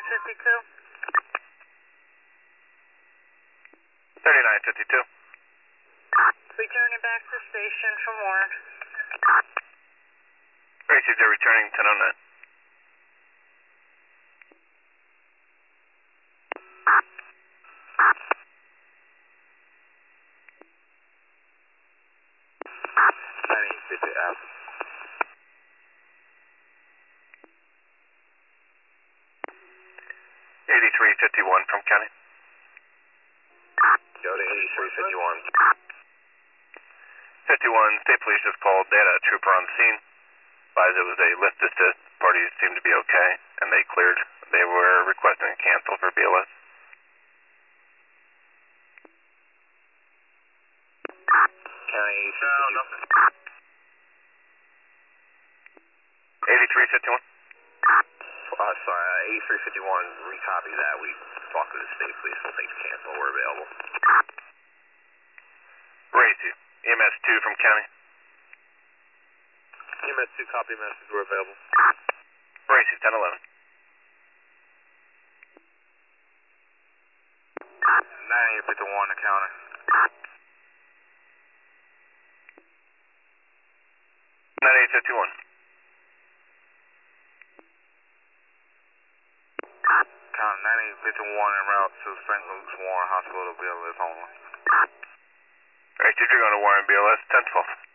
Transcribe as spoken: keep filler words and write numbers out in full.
fifty-two. thirty-nine fifty-two. Returning back to the station from Warren. Gracie, they're returning ten oh nine. ninety fifty F. eighty-three fifty-one from County. Go to eighty-three fifty-one. fifty-one, State Police just called. They had a trooper on the scene. Advised it was a lift assist. Parties seemed to be okay, and they cleared. They were requesting a cancel for B L S. County eighty-three fifty-one. No, nothing. eighty-three fifty-one. Uh, sorry, uh, eighty-three fifty-one, recopy that. We talked to the state police. We'll take the cancel. We're available. Gracie, E M S two from County. E M S two, copy message. We're available. Gracie, ten eleven. ninety-eight fifty-one, the counter. ninety-eight fifty-one. Counter ninety-eight fifty-one en route to Saint Luke's Warren Hospital, B L S only. Gracie, you're going to Warren B L S ten twelve.